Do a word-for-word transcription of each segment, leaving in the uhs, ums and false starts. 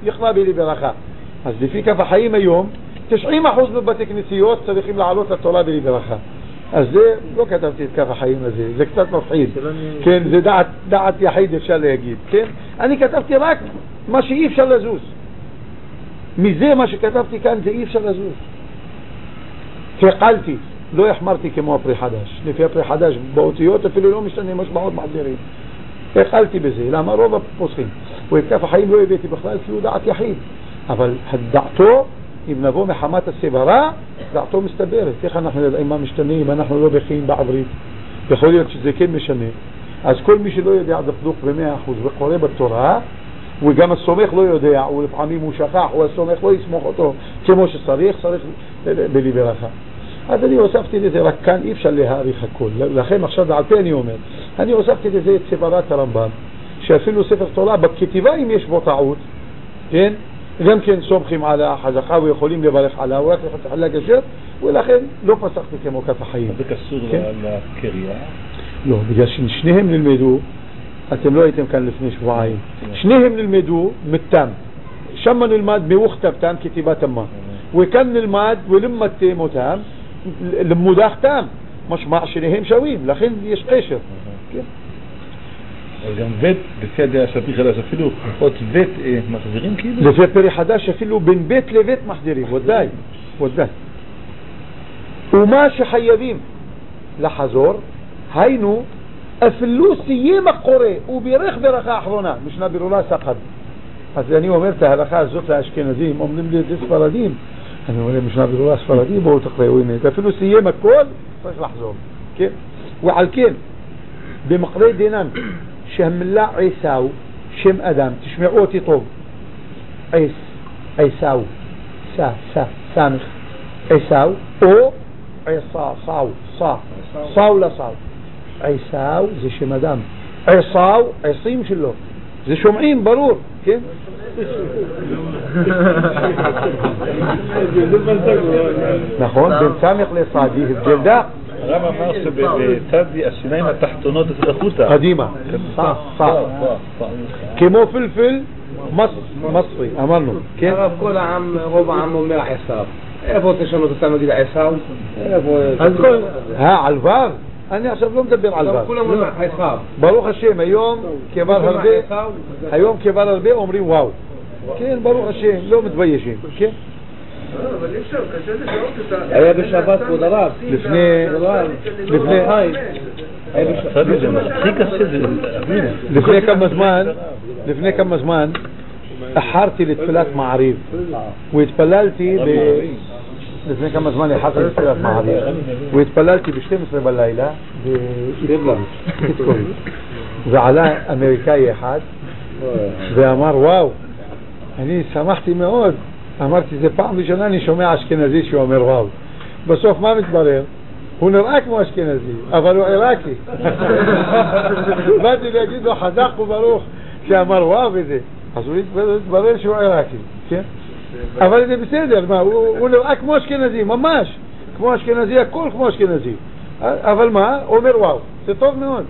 יכלה בי לי ברכה. אז לפי כף החיים היום, תשעים אחוז בבתי כנסיות צריכים לעלות לתורה בלי ברכה. אז זה, לא כתבתי את כף החיים הזה, זה קצת מפחיד. כן, זה דעת, דעת יחיד אפשר להגיד, כן? אני כתבתי רק מה שאי אפשר לזוז. מזה מה שכתבתי כאן זה אי אפשר לזוז. תקלתי, לא החמרתי כמו הפרי חדש. לפי הפרי חדש באותיות אפילו לא משתנה משמעות מחזירים. תקלתי בזה, למה רוב הפוסחים. ואת כף החיים לא הבאתי בכלל כי הוא דעת יחיד. אבל דעתו, אם נבוא מחמת הסברה, דעתו מסתברת. איך אנחנו יודעים מה משתנה אם אנחנו לא בחיין בעברית? יכול להיות שזה כן משנה. אז כל מי שלא יודע דפדוק במאה אחוז וקורא בתורה, וגם הסומך לא יודע, ולפעמים הוא שכח, או הסומך לא יסמוך אותו כמו שצריך, צריך בלי ברכה. אז אני הוספתי לזה, רק כאן אי אפשר להעריך הכל. לכן עכשיו דעתי אני אומר, אני הוספתי לזה את סברת הרמב"ם, שאפילו ספר תורה בכתיבה אם יש בו טעות, כן? גם כן סומכים על החזקה ויכולים לברך עליה, הוא רק לחתך לגשר, ולכן לא פסחתי כמו כף החיים. זה קשור לקריה? לא, בגלל ששניהם נלמדו, אתם לא הייתם כאן לפני שבועיים, שניהם נלמדו מתם, שם נלמד מאוכתבתם כתיבתם, וכאן נלמד ולמדתם אותם למודחתם, משמע שניהם שווים, לכן יש קשר. אבל גם בית, לפי הדעה של פרי חדש, אפילו עוד בית מחזירים כאילו? לפי פרי חדש אפילו בין בית לבית מחזירים, ודאי, ודאי. ומה שחייבים לחזור, היינו, אפילו סיים הקורא, ובירך ברכה אחרונה, משנה ברורה סחד. אז אני אומר את ההלכה הזאת לאשכנזים, אומרים לי את זה ספרדים, אני אומר משנה ברורה ספרדים, בואו תקראו הנה, אפילו סיים הכל, צריך לחזור, כן? ועל כן, במקרה דינן, שהמילה עיסאו, שם אדם, תשמעו אותי טוב, עיס, עיסאו, סא, סא, סמך, עיסאו, או עיסא, סאו, סא, סאו לסאו, עיסאו זה שם אדם, עיסאו, עיסים שלו, זה שומעים ברור, כן? נכון, בין סמך לסעדי, הבדל דק. הרב אמר שבצד השיניים התחתונות אצל החוטה קדימה, כמו פלפל מצרי, אמרנו. הרב, כל העם, רוב העם אומר עשיו. איפה תשנות אותם נגיד עשיו? אה, על וו? אני עכשיו לא מדבר על וו. כולם אומרים עשיו. ברוך השם, היום כבר הרבה, היום כבר הרבה אומרים וואו. כן, ברוך השם, לא מתביישים, כן? אבל אי אפשר, קשה לשנות את ה... היה בשבת כבוד הרב, לפני... לפני... לפני כמה זמן, לפני כמה זמן, אחרתי לתפילת מעריב, והתפללתי ב... לפני כמה זמן אחרתי לתפילת מעריב, והתפללתי ב-שתים עשרה בלילה, באירלנד, ועלה אמריקאי אחד, ואמר וואו, אני שמחתי מאוד, אמרתי, זה פעם ראשונה אני שומע אשכנזי שאומר וואו. בסוף מה מתברר? הוא נראה כמו אשכנזי, אבל הוא עיראקי. באתי להגיד לו חזק וברוך שאמר וואו וזה. אז הוא התברר שהוא עיראקי, כן? אבל זה בסדר, מה? הוא נראה כמו אשכנזי, ממש. כמו אשכנזי, הכל כמו אשכנזי. אבל מה? הוא אומר וואו. זה טוב מאוד.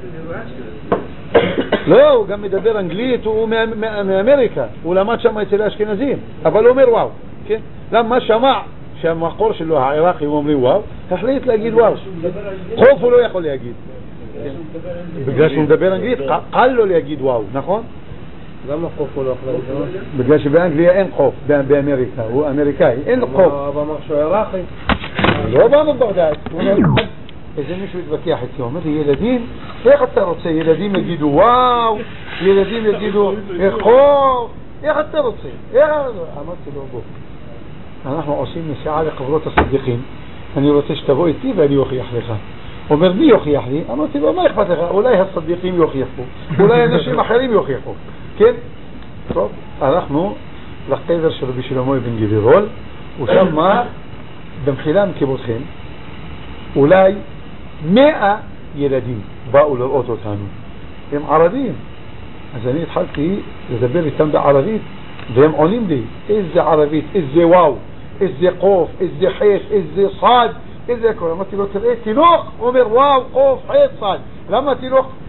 לא, הוא גם מדבר אנגלית, הוא מאמריקה, הוא למד שם אצל האשכנזים, אבל הוא אומר וואו, כן? למה שמע שהמקור שלו, העיראקים אומרים וואו, החליט להגיד וואו. חוף הוא לא יכול להגיד, בגלל שהוא מדבר אנגלית, קל לו להגיד וואו, נכון? למה חוף הוא לא יכול להגיד? בגלל שבאנגליה אין חוף, באמריקה, הוא אמריקאי, אין חוף. הוא אמר שהוא עיראקי. לא באנו בגדד, איזה מישהו התווכח איתי, אומר לי, ילדים, איך אתה רוצה? ילדים יגידו וואו, ילדים יגידו חוף, איך אתה רוצה? אמרתי לו, בוא, אנחנו עושים נסיעה לקברות הסדיקים, אני רוצה שתבוא איתי ואני אוכיח לך. אומר, מי יוכיח לי? אמרתי לו, מה אכפת לך? אולי הסדיקים יוכיחו, אולי אנשים אחרים יוכיחו, כן? טוב, הלכנו לקבר של רבי שלמה בן גבירול, ושם מה? במחילה מקיבוצכם, אולי מאה ילדים באו לראות אותנו, הם ערבים. אז אני התחלתי לדבר איתם בערבית, והם עונים לי, איזה ערבית, איזה וואו, איזה קוף, איזה חץ, איזה צד, איזה כל. אמרתי לו, תראה, תינוק אומר וואו, קוף, חץ, צד. למה תינוק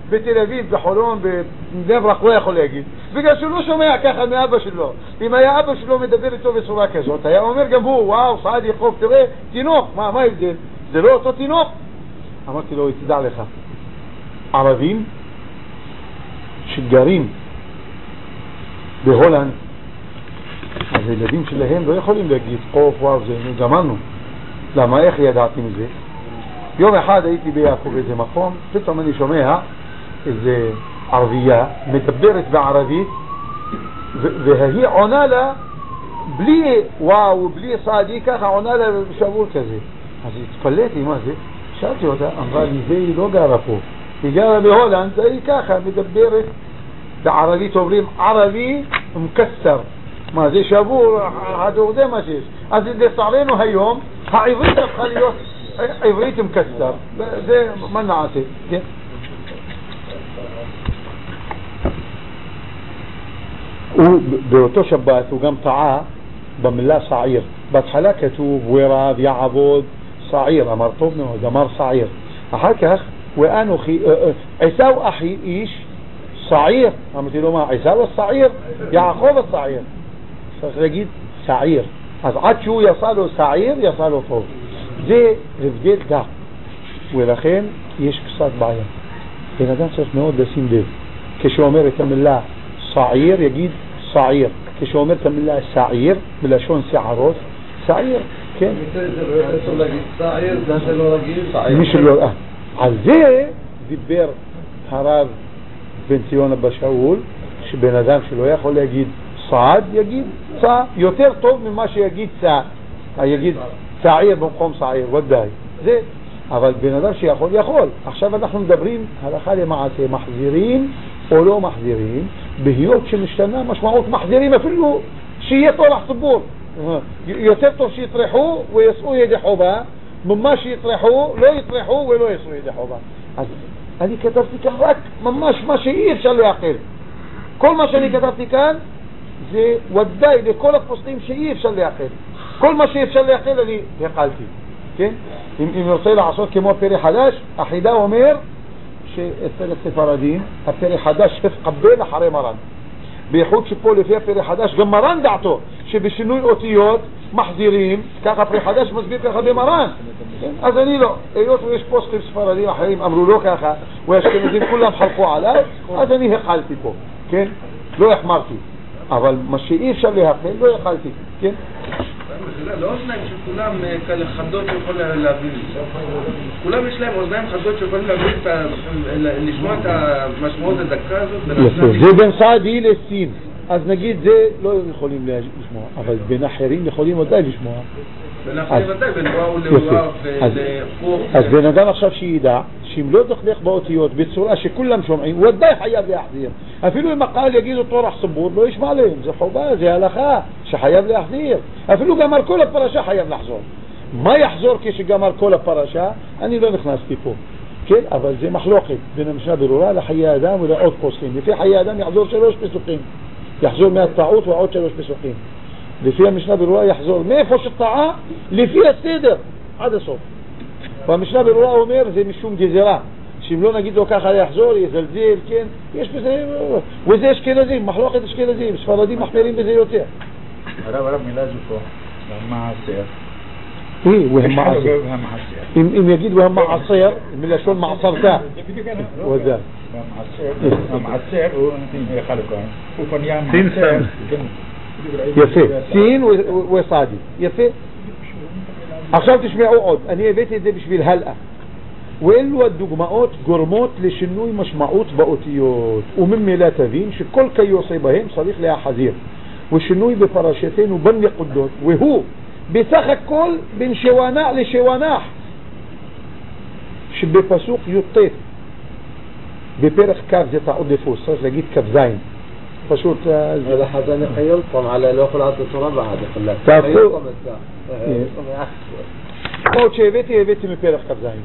בתל אביב, בחולון, בבני ברק לא יכול להגיד, בגלל שהוא לא שומע ככה מאבא שלו. אם היה אבא שלו מדבר איתו בצורה כזאת, היה אומר גם הוא, וואו, סעד יחוב, תראה, תינוק, מה, מה ההבדל? זה לא אותו תינוק? אמרתי לו, תדע לך, ערבים שגרים בהולנד, אז הילדים שלהם לא יכולים להגיד, קוף, וואו, זה גמרנו. למה, איך ידעתי מזה? יום אחד הייתי ביפו באיזה מקום, פתאום אני שומע איזה ערבייה מדברת בערבית, והיא עונה לה בלי וואו, בלי סעדי, ככה עונה לה בשבול כזה. אז התפלאתי, מה זה? שאלתי אותה, אמרה לי, זה היא לא גרה פה, היא גרה בהולנד, היא ככה מדברת בערבית, אומרים ערבי מקסר. מה זה שבור, הדור זה מה שיש. אז לצערנו היום, העברית הפכה להיות עברית מקסר. זה מה נעשה, כן? ובאותו שבת הוא גם טעה במילה סעיר. בהתחלה כתוב ורב יעבוד סעיר, אמר טוב מאוד, אמר סעיר. אחר כך ואנוכי עיסאו אחי איש סעיר, אמרתי לו מה, עיסאו הסעיר, יעקב הסעיר, צריך להגיד סעיר. אז עד שהוא יצא לו סעיר, יצא לו טוב. זה הבדל דק, ולכן יש קצת בעיה. בן אדם צריך מאוד לשים לב, כשאומר את המילה סעיר יגיד סעיר, כשאומר את המילה סעיר בלשון שערות, סעיר, כן? מי שלא, על זה דיבר הרב בן ציון אבא שאול, שבן אדם שלא יכול להגיד סעד יגיד סע, יותר טוב ממה שיגיד סע, יגיד סעיר במקום סעיר, ודאי זה. אבל בן אדם שיכול יכול. עכשיו אנחנו מדברים הלכה למעשה, מחזירים או לא מחזירים, בהיות שמשתנה משמעות מחזירים, אפילו שיהיה תורח ציבור, יותר טוב שיטרחו ויסעו ידי חובה ממה שיטרחו, לא יטרחו ולא יסעו ידי חובה. אז אני כתבתי כאן רק ממש מה שאי אפשר להאכל. כל מה שאני כתבתי כאן זה ודאי לכל הפוסטים שאי אפשר להאכל. כל מה שאפשר להאכל אני האכלתי, כן? אם, אם רוצה לעשות כמו פרק חדש, החידה אומר שאצל הספרדים הפרק חדש התקבל אחרי מרן, בייחוד שפה לפי הפרק חדש גם מרן דעתו שבשינוי אותיות מחזירים, ככה פרק חדש מסביר ככה במרן, כן? אז אני לא, היות ויש פוסטים ספרדים אחרים אמרו לא ככה, והאשכנזים כולם חלקו עליי, אז אני האכלתי פה, כן? לא החמרתי, אבל מה שאי אפשר להאכל לא האכלתי, כן? לא אוזניים שכולם כאלה חדות שיכולים להבין, כולם יש להם אוזניים חדות שיכולים להבין, לשמוע את המשמעות הדקה הזאת. זה בין סעדי לסין, אז נגיד זה לא יכולים לשמוע, אבל בין אחרים יכולים ודאי לשמוע. בין אחרים ודאי, בין וואו לוואו ולחוך. אז בן אדם עכשיו שידע שאם לא דחדך באותיות בצורה שכולם שומעים, ודאי חייב להחזיר. אפילו אם הקהל יגידו תורח סבור, לא ישמע להם, זה חובה, זה הלכה שחייב להחזיר. אפילו גמר כל הפרשה חייב לחזור. מה יחזור כשגמר כל הפרשה? אני לא נכנסתי פה, כן? אבל זה מחלוקת בין המשנה ברורה לחיי אדם ולעוד פוסקים. לפי חיי אדם יחזור שלוש פסוקים, יחזור מהטעות ועוד שלוש פסוקים. לפי המשנה ברורה יחזור מאיפה שטעה לפי הסדר עד הסוף. והמשנה ברורה אומר זה משום גזירה, שאם לא נגיד לו ככה יחזור יזלזל, כן? יש בזה, וזה אשכנזים, מחלוקת אשכנזים, ספרדים מחמירים בזה יותר. הרב הרב מילה זו פה, המעשר. ايه وهم معصر אם אם יגיד והם מעשר מלשון מעשרתה וזה המעשר הוא חלקה הוא פניה מעשר יפה סין וסעדי יפה. עכשיו תשמעו עוד, אני הבאתי את זה בשביל הלאה, ואלו הדוגמאות גורמות לשינוי משמעות באותיות, וממילא תבין שכל כיוצא בהם צריך להחזיר, ושינוי בפרשתנו בנקודות, והוא בסך הכל בין שוונח לשוונח שבפסוק י"ט בפרק כ' זה טעות דפוס, צריך להגיד כ' זין פשוט. هذا حزن يخيلكم على لو خلعت التراب بعد خلاك يخيلكم עוד שהבאתי הבאתי מפרק כ' זין.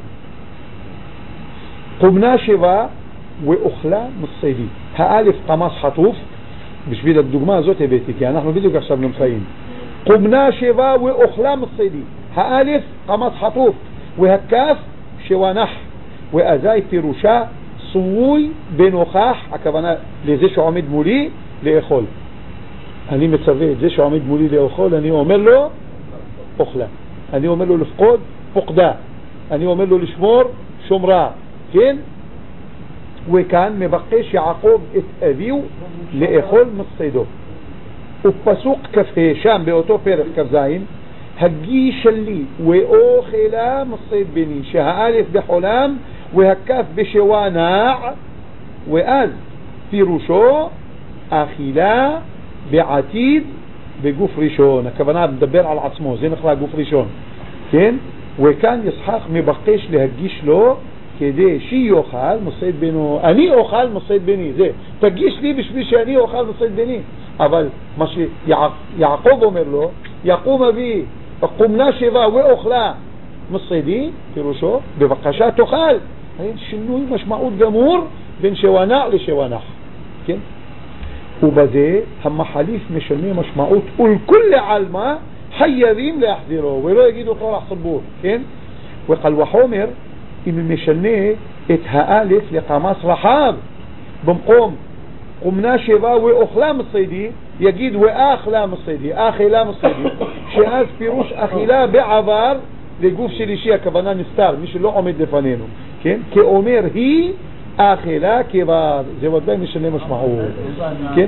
قمنا שבע ואוכלה מציידי, האלף קמס חטוף, בשביל הדוגמה הזאת הבאתי כי אנחנו בדיוק עכשיו נמצאים. قمنا שבע ואוכלה מציידי, האלף קמס חטוף והכף שוונח, ואזי פירושה צווי בנוכח, הכוונה לזה שעומד מולי, לאכול. אני מצווה את זה שעומד מולי לאכול, אני אומר לו, אוכלה. אני אומר לו לפקוד, פוקדה. אני אומר לו לשמור, שומרה. כן? וכאן מבקש יעקב את אביו לאכול מציידו. ופסוק כ"ה שם באותו פרק כ"ז, הגיש לי ואוכלה מצייד בני, שהאלף בחולם והכף בשווה נע, ואז פירושו אכילה בעתיד בגוף ראשון. הכוונה מדבר על עצמו, זה נקרא גוף ראשון. כן? וכאן יצחק מבקש להגיש לו כדי שיאכל מצייד בנו. אני אוכל מצייד בני, זה תגיש לי בשביל שאני אוכל מצייד בני. אבל מה שיעקב אומר לו, יקום אבי קומנה שבע ואוכלה מציידי, פירושו בבקשה תאכל. שינוי משמעות גמור בין שוונח לשוונח. כן? ובזה המחליף משנה משמעות ולכל עלמה חייבים להחזירו ולא יגידו כל החסבור. כן? וקל וחומר אם משנה את האלף לקמס רחב, במקום קומנה שבע ואוכלה מציידי יגיד ואכלה מציידי, אכלה מציידי, שאז פירוש אכילה בעבר לגוף שלישי, הכוונה נסתר, מי שלא עומד לפנינו. כן? כאומר היא אכילה כבר, זה ודאי משנה משמעות. כן?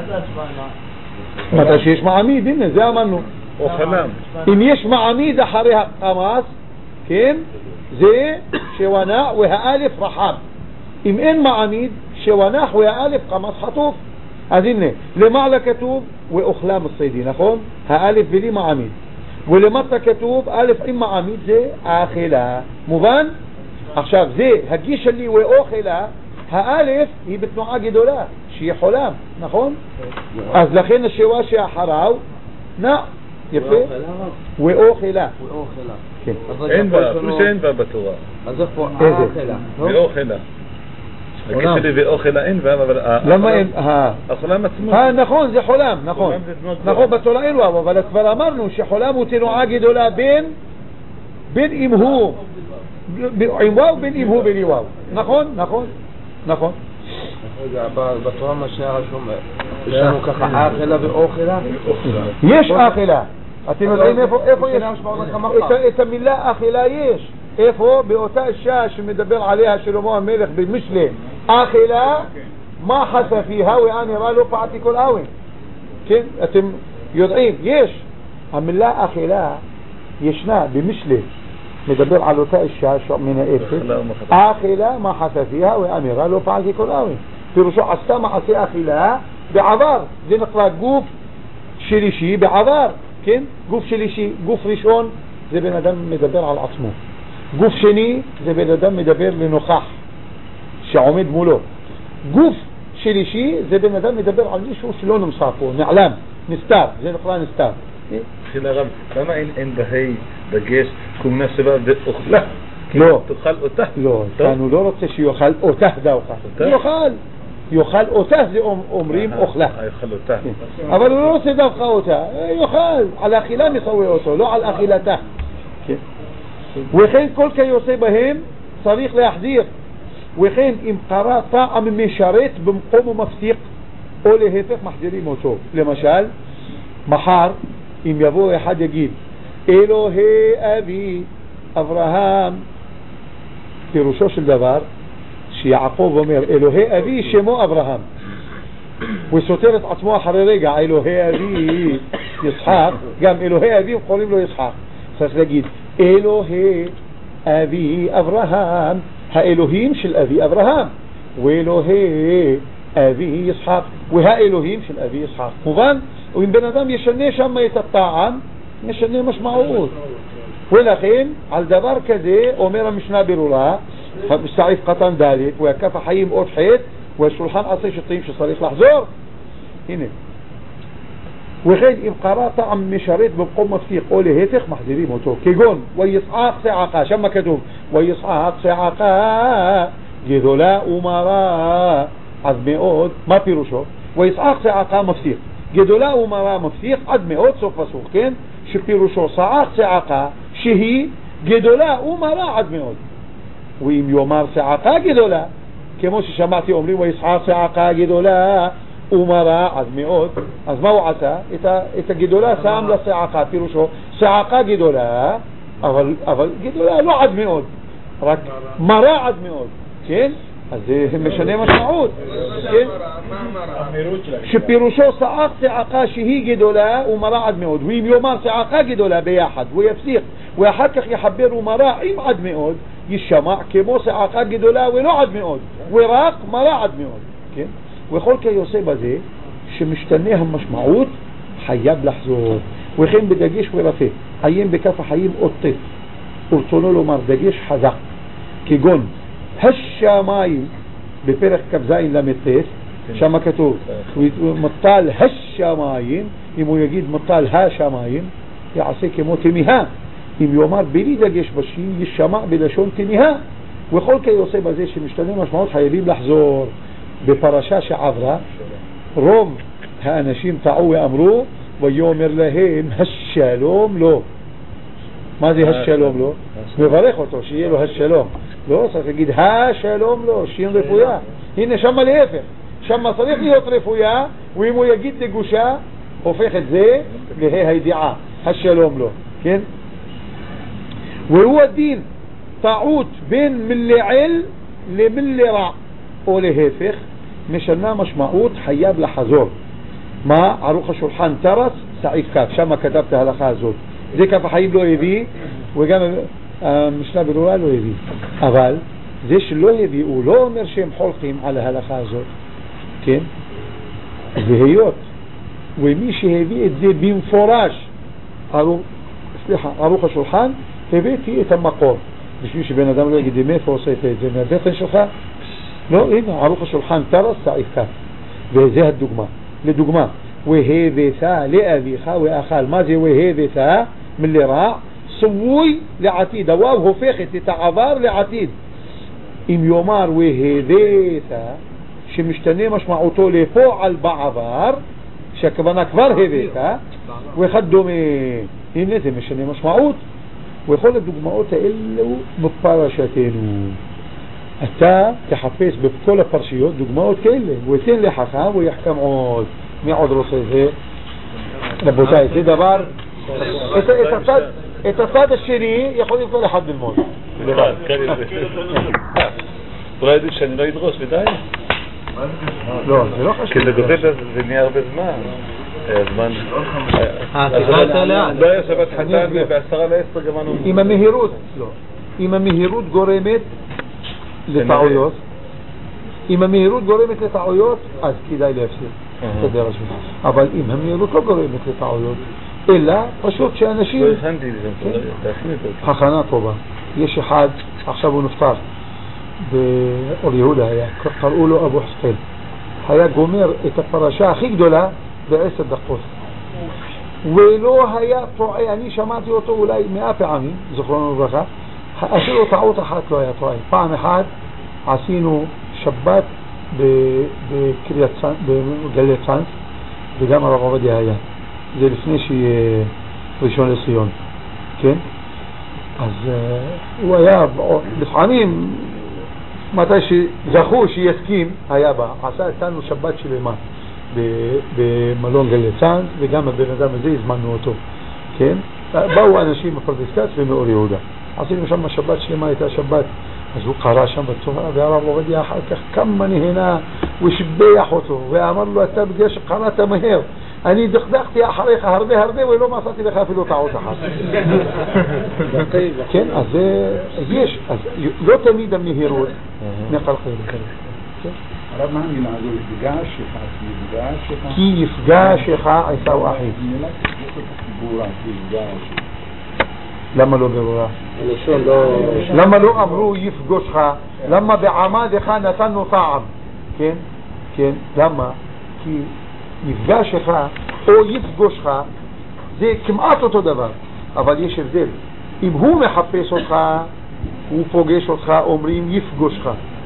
מתי שיש מעמיד, הנה זה אמרנו. אם יש מעמיד אחרי הקמס, כן? זה שוונח והאלף רחב. אם אין מעמיד, שוונח והאלף קמס חטוף. אז הנה, למעלה כתוב ואוכלה מציידי, נכון? האלף בלי מעמיד. ולמטה כתוב אלף עם מעמיד, זה האכילה. מובן? עכשיו זה הגיש לי ואוכלה, האלף היא בתנועה גדולה שהיא חולם, נכון? אז לכן השווה שאחריו נע, יפה, ואוכלה. אין בה, אפילו שאין בה בתורה. אז איך פה האכלה? ואוכלה. הגיש לי ואוכלה אין בה, אבל למה אין? החולם עצמו. נכון, זה חולם, נכון. נכון, בתורה אין לו, אבל כבר אמרנו שחולם הוא תנועה גדולה בין בין אם הוא עם וואו בין אם הוא בלי וואו. נכון, נכון, נכון. בתורה מה שהיה רשום, יש לנו ככה אכלה ואוכלה? יש אכלה. אתם יודעים איפה יש? את המילה אכלה יש. איפה? באותה אישה שמדבר עליה שלמה המלך במשלי. אכלה מה חסה פיها ואני ראה לא פעתי כל אוון. כן? אתם יודעים, יש. המילה אכלה ישנה במשלי. מדבר על אותה אישה מן האפס. אכילה מה חסה פיها ואמירה לא פעלתי כל אוון. פירושו עשתה מעשה אכילה בעבר. זה נקרא גוף שלישי בעבר. כן? גוף שלישי, גוף ראשון זה בן אדם מדבר על עצמו. גוף שני זה בן אדם מדבר לנוכח שעומד מולו. גוף שלישי זה בן אדם מדבר על מישהו שלא נמצא פה, נעלם, נסתר, זה נקרא נסתר. חילה רב, למה אין בהי דגש קומנה שבע ואוכלה? לא. תאכל אותה? לא, כאן הוא לא רוצה שיאכל אותה דווקא. יאכל. יאכל אותה זה אומרים אוכלה. יאכל אותה. אבל הוא לא רוצה דווקא אותה. יאכל. על האכילה מסווה אותו, לא על אכילתה. וכן כל כיוצא בהם צריך להחזיר. וכן אם קרא טעם משרת במקום ומפסיק או להפך מחזירים אותו. למשל, מחר אם יבוא אחד יגיד אלוהי אבי אברהם, פירושו של דבר שיעקב אומר אלוהי אבי שמו אברהם, וסותר את עצמו אחרי רגע אלוהי אבי יצחק, גם אלוהי אבי קוראים לו יצחק. צריך להגיד אלוהי אבי אברהם, האלוהים של אבי אברהם, ואלוהי אבי יצחק, והאלוהים של אבי יצחק. מובן? ואם בן אדם ישנה שם את הטעם משנה משמעות. ולכן על דבר כזה אומר המשנה ברורה סעיף קטן ד' והכף החיים עוד ח' והשולחן עשה שטים שצריך לחזור. הנה, וכן אם קרא טעם משרת במקום מפסיק או להפך מחזירים אותו, כגון ויצחק צעקה, שם כתוב ויצחק צעקה גדולה ומרה, אז מאוד, מה פירושו? ויצחק צעקה מפסיק, גדולה ומרה מפסיק עד מאוד, סוף פסוק, כן? שפירושו צעק צעקה שהיא גדולה ומרה עד מאוד. ואם יאמר צעקה גדולה, כמו ששמעתי אומרים ויסחר צעקה גדולה ומרה עד מאוד. אז מה הוא עשה? את, ה, את הגדולה שם לצעקה, פירושו צעקה גדולה, אבל, אבל גדולה לא עד מאוד, רק מרה עד מאוד, כן? אז זה משנה משמעות, כן? שפירושו צעק צעקה שהיא גדולה ומרה עד מאוד, ואם יאמר צעקה גדולה ביחד ויפסיק ואחר כך יחבר ומרה עם עד מאוד, ישמע כמו צעקה גדולה ולא עד מאוד ורק מרה עד מאוד, כן? וכל כיוצא בזה שמשתנה המשמעות חייב לחזור, וכן בדגש ורפה חיים בכף החיים אותת ורצונו לומר דגש חזק כגון השמיים בפרק כ"ז למ"ט, שם כתוב מטל השמיים, אם הוא יגיד מטל השמיים יעשה כמו תמיהה, אם יאמר בלי דגש בשין ישמע בלשון תמיהה. וכל כיוצא בזה שמשתנה משמעות חייבים לחזור. בפרשה שעברה רוב האנשים טעו ואמרו ויאמר להם השלום לו. מה זה השלום לו? מברך אותו שיהיה לו השלום, לא צריך להגיד השלום לו, שין רפויה. הנה שמה להפך, שמה צריך להיות רפויה, ואם הוא יגיד דגושה הופך את זה להי הידיעה השלום לו, כן? והוא הדין טעות בין מלעיל למלרע או להפך, משנה משמעות חייב לחזור. מה? ערוך השולחן תרס סעיף כף, שמה כתבת ההלכה הזאת. זה כף החיים לא הביא, וגם המשנה ברורה לא הביא, אבל זה שלא הביא הוא לא אומר שהם חולקים על ההלכה הזאת, כן? והיות ומי שהביא את זה במפורש ערוך, סליחה, ערוך השולחן, הבאתי את המקור בשביל שבן אדם לא יגיד מאיפה עושה את זה, מהבטן שלך? לא, הנה ערוך השולחן תרס סעיף כף, וזה הדוגמה. לדוגמה והבאתה לאביך ואכל, מה זה והבאתה? מלרע סמוי לעתיד, הוואו הופכת את העבר לעתיד. אם יאמר והבאתה שמשתנה משמעותו לפועל בעבר, שהכוונה כבר הבאתה ואחד דומה, הנה זה משנה משמעות. וכל הדוגמאות האלו בפרשתנו. אתה תחפש בכל הפרשיות דוגמאות כאלה ותן לחכם ויחכם עוד. מי עוד רוצה זה? רבותיי, זה דבר את, את, הצד, את הצד השני יכולים כל אחד ללמוד. אולי ידעו שאני לא אדרוס ודי? לא, זה לא חשוב. כי זה גוזל, זה נהיה הרבה זמן. הזמן... לא היה שבת חתן בעשרה לעשר גמרנו. עם המהירות, לא. עם המהירות גורמת לטעויות. אם המהירות גורמת לטעויות, אז כדאי להפסיק. אבל אם המהירות לא גורמת לטעויות, אלא פשוט שאנשים... לא הכנתי את זה. הכנה טובה. יש אחד, עכשיו הוא נפטר, באור יהודה היה, קראו לו אבו חסקל. היה גומר את הפרשה הכי גדולה בעשר דקות. ולא היה טועה, אני שמעתי אותו אולי מאה פעמים, זכרונו לברכה, אפילו טעות אחת לא היה טועה. פעם אחת עשינו שבת בגלי צאנז, וגם הרב עובדיה היה. זה לפני שיהיה ראשון לציון, כן? אז uh, הוא היה, לפעמים, מתי שזכו שיסכים, היה בא, עשה איתנו שבת שלמה במלון גלי צאנז, וגם הבן אדם הזה הזמנו אותו, כן? באו אנשים מפרדס כץ ומאור יהודה. עשינו שם שבת שלמה, הייתה שבת, אז הוא קרא שם בצורה, והרב עובדיה אחר כך כמה נהנה, הוא שביח אותו, ואמר לו, אתה בגלל שקראת מהר, אני דחדחתי אחריך הרבה הרבה, ולא מצאתי לך אפילו טעות אחת. כן, אז יש, אז לא תמיד המהירות מחלחלת. הרב, מה המילה הזו? יפגשך, יפגשך? כי יפגשך עשו אחי. למה לא ברורה? למה לא אמרו יפגושך? למה בעמדך נתנו טעם? כן? כן, למה? כי יפגשך או יפגושך זה כמעט אותו דבר, אבל יש הבדל. אם הוא מחפש אותך, הוא פוגש אותך, אומרים יפגושך.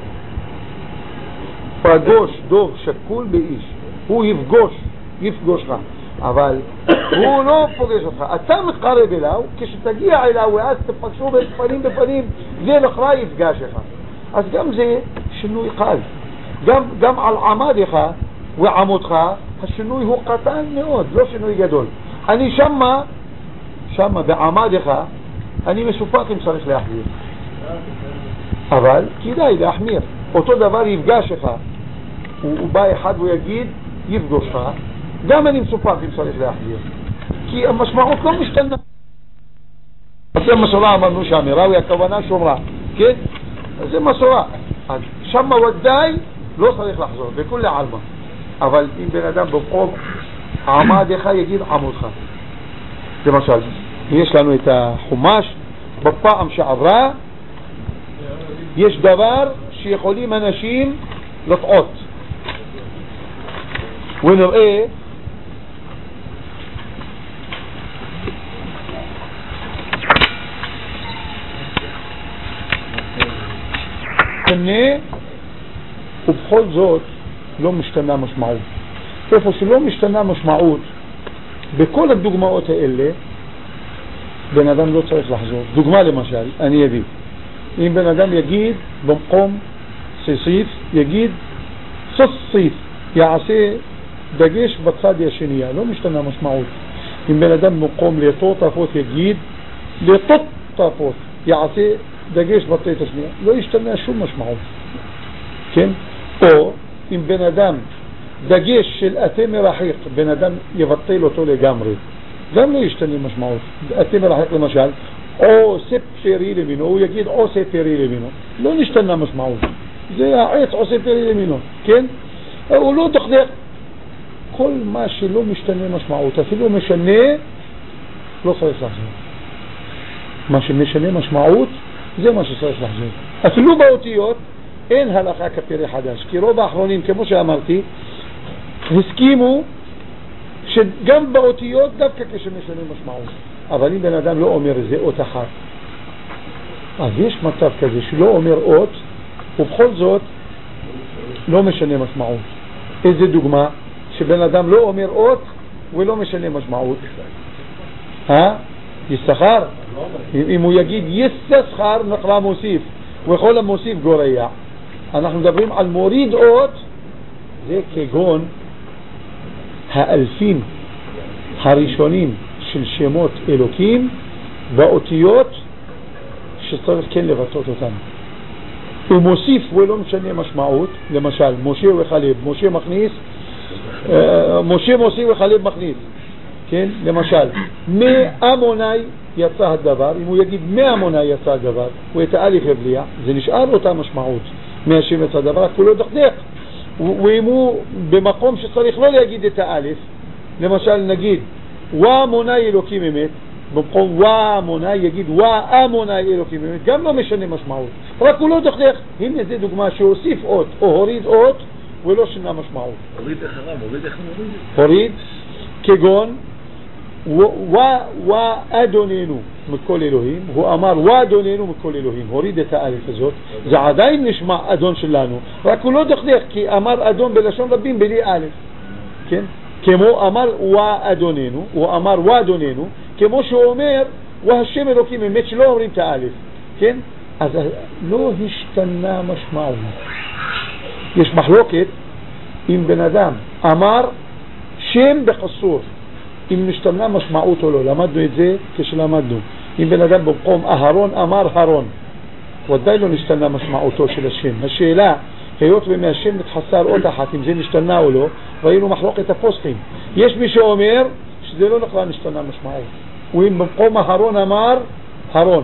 פגוש דוב שקול באיש, הוא יפגוש, יפגושך, אבל הוא לא פוגש אותך. אתה מתקרב אליו, כשתגיע אליו ואז תפגשו בפנים בפנים, זה לך יפגשך. אז גם זה שינוי קל. גם, גם על עמדך ועמודך, השינוי הוא קטן מאוד, לא שינוי גדול. אני שמה, שמה בעמדך, אני מסופק אם צריך להחמיר. אבל כדאי להחמיר. אותו דבר יפגשך. הוא, הוא בא אחד ויגיד, יפגושך, גם אני מסופק אם צריך להחמיר. כי המשמעות לא משתנה. אתם מסורה אמרנו שהאמירה היא הכוונה שומרה, כן? זה מסורה. אז שמה ודאי לא צריך לחזור, בכל העלמה. אבל אם בן אדם במקום עמדך יגיד עמודך. למשל, יש לנו את החומש, בפעם שעברה, יש דבר שיכולים אנשים לטעות. ונראה משתנה, ובכל זאת לא משתנה משמעות. איפה שלא משתנה משמעות, בכל הדוגמאות האלה, בן אדם לא צריך לחזור. דוגמה למשל, אני אביא. אם בן אדם יגיד במקום סיסיף, יגיד סוסיף, יעשה דגש בצד השנייה, לא משתנה משמעות. אם בן אדם במקום לטות תפות יגיד לטות תפות, יעשה דגש בצד השנייה, לא ישתנה שום משמעות. כן? או אם בן אדם דגש של אתם מרחיק, בן אדם יבטל אותו לגמרי, גם לא ישתנה משמעות. אתם מרחיק למשל, או ספרי למינו, הוא יגיד או ספרי למינו, לא נשתנה משמעות. זה העץ או ספרי למינו, כן? הוא לא דחדך. כל מה שלא משתנה משמעות, אפילו משנה, לא צריך לחזור. מה שמשנה משמעות, זה מה שצריך לחזור. אפילו באותיות, אין הלכה כפרי חדש, כי רוב האחרונים, כמו שאמרתי, הסכימו שגם באותיות דווקא כשמשנה משמעות. אבל אם בן אדם לא אומר זה אות אחת, אז יש מצב כזה שלא אומר אות, ובכל זאת לא משנה משמעות. איזה דוגמה? שבן אדם לא אומר אות ולא משנה משמעות. אה? יששכר? אם הוא יגיד יששכר נקרא מוסיף, וכל המוסיף גורע. אנחנו מדברים על מוריד אות, זה כגון האלפים הראשונים של שמות אלוקים באותיות שצריך כן לבטאות אותם. הוא מוסיף ולא משנה משמעות, למשל משה וחלב, משה מכניס, משה מוסיף וחלב מכניס, כן? למשל מאמוני יצא הדבר, אם הוא יגיד מאמוני יצא הדבר ואת האלף הבליע, זה נשאר אותה משמעות, מהשם יצא הדבר, כולו דחדך. ואם הוא במקום שצריך לא להגיד את האלף, למשל נגיד ואמוני אלוקים אמת, במקום ואמוני יגיד ואמוני אלוקים אמת, גם לא משנה משמעות, רק הוא לא דחדך. הנה זה דוגמה שהוסיף אות או הוריד אות ולא שנה משמעות. הוריד אחריו, הוריד איך מוריד? הוריד כגון ואדוננו מכל אלוהים, הוא אמר ואדוננו מכל אלוהים, הוריד את האלף הזאת, זה עדיין נשמע אדון שלנו, רק הוא לא דחדך, כי אמר אדון בלשון רבים בלי אלף, כן? כמו אמר ואדוננו, הוא אמר ואדוננו, כמו שהוא אומר והשם אלוקים אמת, שלא אומרים את האלף, כן? אז לא השתנה משמעות. יש מחלוקת אם בן אדם אמר שם בחסור, אם נשתנה משמעות או לא. למדנו את זה כשלמדנו. אם בן אדם במקום אהרון אמר הרון, ודאי לא נשתנה משמעותו של השם. השאלה, היות ומהשם מתחסר אות אחת, אם זה נשתנה או לא, ראינו מחלוקת הפוסקים. יש מי שאומר שזה לא נקרא נשתנה משמעות. ואם במקום אהרון אמר הרון,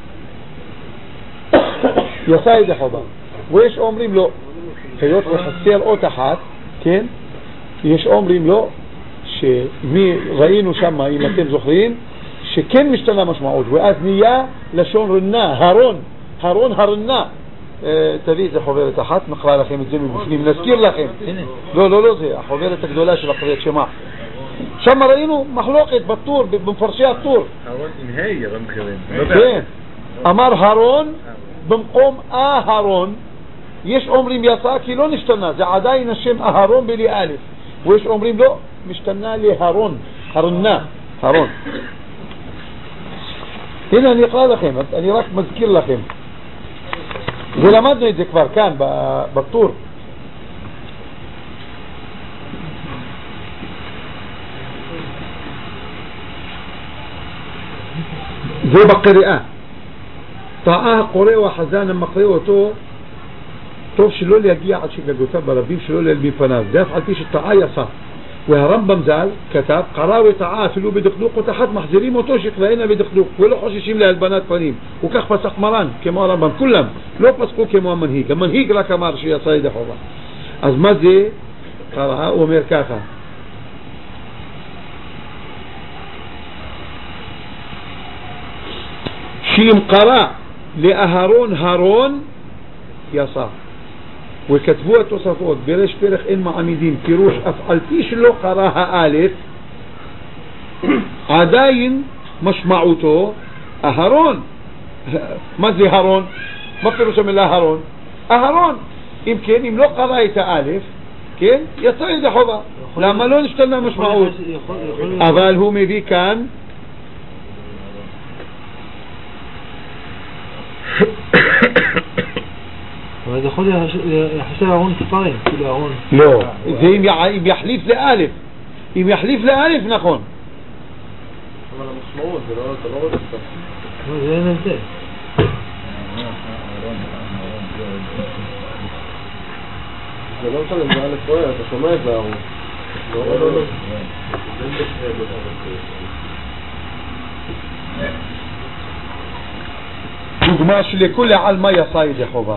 יצא ידי חובה. ויש אומרים לו, היות וחסר אות אחת, כן? יש אומרים לו, שמי ראינו שם, אם אתם זוכרים, שכן משתנה משמעות, ואז נהיה לשון רנה, הרון, הרון הרנה. תביא את זה חוברת אחת, נקרא לכם את זה מבפנים, נזכיר לכם. לא, לא, לא זה, החוברת הגדולה של הקריאת שמע. שם ראינו מחלוקת בטור, במפרשי הטור. הרון עם היי, הרון מתכוון. כן, אמר הרון במקום אהרון, יש אומרים יצא כי לא נשתנה, זה עדיין השם אהרון בלי א', ויש אומרים לא, משתנה להרון, הרונה, הרון. הנה אני אקרא לכם, אני רק מזכיר לכם. זה למדנו את זה כבר כאן בטור. זה בקריאה. טעה הקורא או החזן המקריא אותו, טוב שלא להגיע עד שגגותיו ברבים, שלא להלבין פניו. זה אף על פי שטעה יסע. והרמב"ם ז"ל כתב, קרא וטעה אפילו בדקדוק ותחת, מחזירים אותו שיקראנה בדקדוק ולא חוששים להלבנת פנים. וכך פסק מרן כמו הרמב"ם, כולם לא פסקו כמו המנהיג. המנהיג רק אמר שיצא ידי חובה. אז מה זה קרא? הוא אומר ככה, שאם קרא לאהרון הרון יסע. וכתבו התוספות בריש פרח אין מעמידים פירוש אף על פי שלא קרא האלף עדיין משמעותו אהרון. מה זה הרון? מה פירוש המילה הרון? אהרון. אם כן, אם לא קרא את האלף, כן, יצא ידי חובה. למה לא נשתנה משמעות? אבל הוא מביא כאן אבל זה יכול לחשב אהרון כפרים, כאילו אהרון. לא, זה אם יחליף לאלף. אם יחליף לאלף, נכון. אבל המשמעות, זה לא עוד הסתף. לא, זה אין הבדל. זה לא משנה, זה אלף פועל, אתה שומע את זה אהרון. לא, לא, לא. דוגמה שלכל העלמה יצא ידי חובה.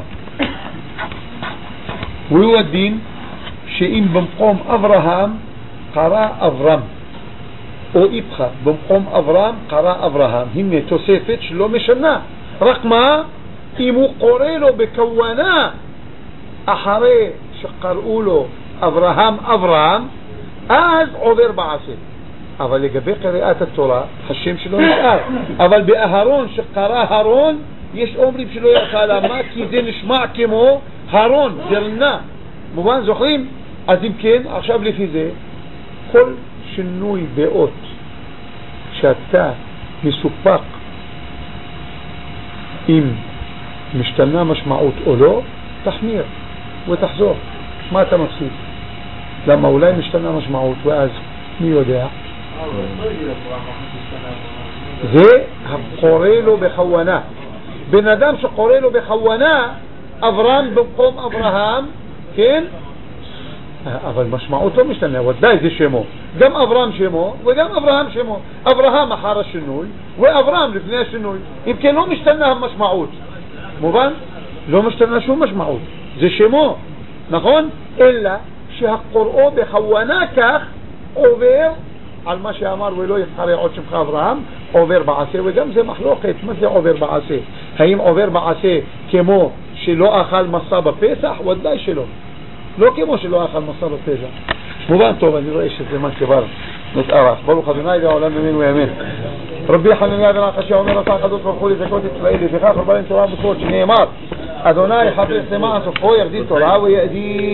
והוא הדין שאם במקום אברהם קרא אברהם או איפכה במקום אברהם קרא אברהם, הנה תוספת שלא משנה, רק מה? אם הוא קורא לו בכוונה אחרי שקראו לו אברהם אברהם, אז עובר בעשה. אבל לגבי קריאת התורה השם שלו נשאר. אבל באהרון שקרא הרון יש אומרים שלא יצא. למה? כי זה נשמע כמו הרון, זרנה. מובן, זוכרים? אז אם כן, עכשיו לפי זה כל שינוי באות שאתה מסופק אם משתנה משמעות או לא, תחמיר ותחזור. מה אתה מפסיד? למה אולי משתנה משמעות ואז מי יודע? זה קורא לו בכוונה. בן אדם שקורא לו בכוונה אברהם במקום אברהם, כן? אבל משמעותו משתנה, ודאי זה שמו. גם אברהם שמו וגם אברהם שמו. אברהם אחר השינוי ואברהם לפני השינוי. אם כן לא משתנה המשמעות. מובן? לא משתנה שום משמעות. זה שמו, נכון? אלא שהקוראו בכוונה כך עובר על מה שאמר ולא יבחר עוד שמך אברהם, עובר בעשה. וגם זה מחלוקת, מה זה עובר בעשה? האם עובר בעשה כמו שלא אכל מסע בפסח? ודאי שלא. לא כמו שלא אכל מסע בפסח. מובן טוב, אני רואה שזה מה כבר נתארך. ברוך אדוני והעולם ימין וימין. רבי חנניה בן עקשיא אומר לך הקדוש ברוך הוא לזכות ישראל, לפיכך רבה להם תורה מצוות שנאמר אדוני חפץ למען סופו יגדיל תורה ויאדיר